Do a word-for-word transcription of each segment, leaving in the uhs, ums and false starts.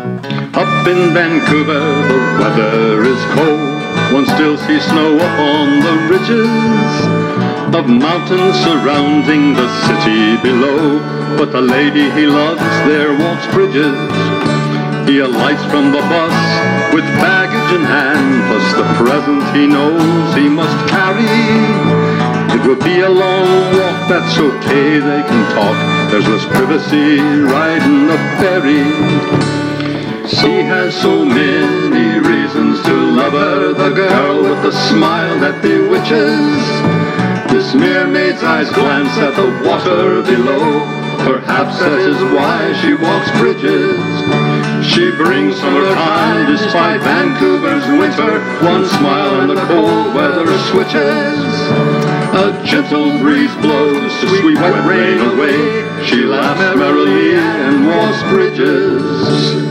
Up in Vancouver, the weather is cold. One still sees snow up on the ridges of mountains surrounding the city below. But the lady he loves there walks bridges. He alights from the bus with baggage in hand, plus the present he knows he must carry. It will be a long walk, that's okay, they can talk. There's less privacy riding a ferry. She has so many reasons to love her, the girl with the smile that bewitches. This mermaid's eyes glance at the water below. Perhaps that is why she walks bridges. She brings summertime despite Vancouver's winter. One smile and the cold weather switches. A gentle breeze blows to sweep wet rain away. She laughs merrily and walks bridges.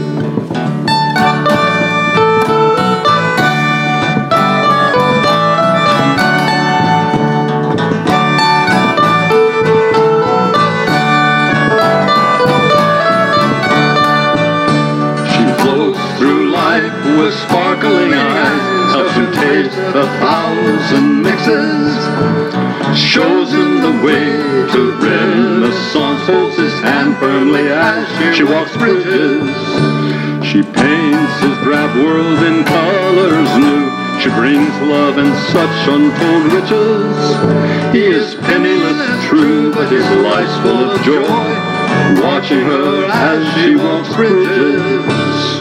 With sparkling eyes, helps him taste a thousand mixes, shows him the way to Renaissance, holds his hand firmly as she walks bridges. She paints his drab world in colors new. She brings love and such untold riches. He is penniless, true, but his life's full of joy, watching her as she walks bridges.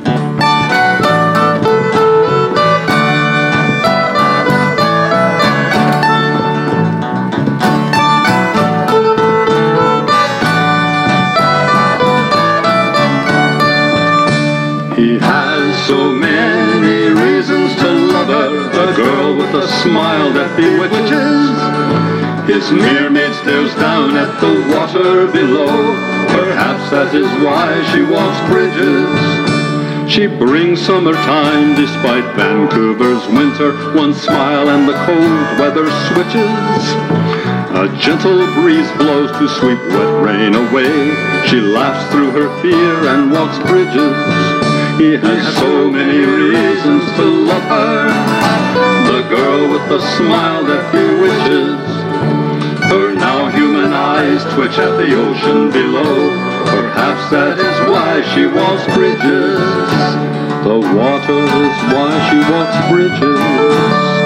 He has so many reasons to love her, the girl with a smile that bewitches. His mermaid stares down at the water below. Perhaps that is why she walks bridges. She brings summertime despite Vancouver's winter. One smile and the cold weather switches. A gentle breeze blows to sweep wet rain away. She laughs through her fear and walks bridges. He has so many reasons to love her, the girl with the smile that bewitches. Her now human eyes twitch at the ocean below. Perhaps that is why she walks bridges. The water is why she walks bridges.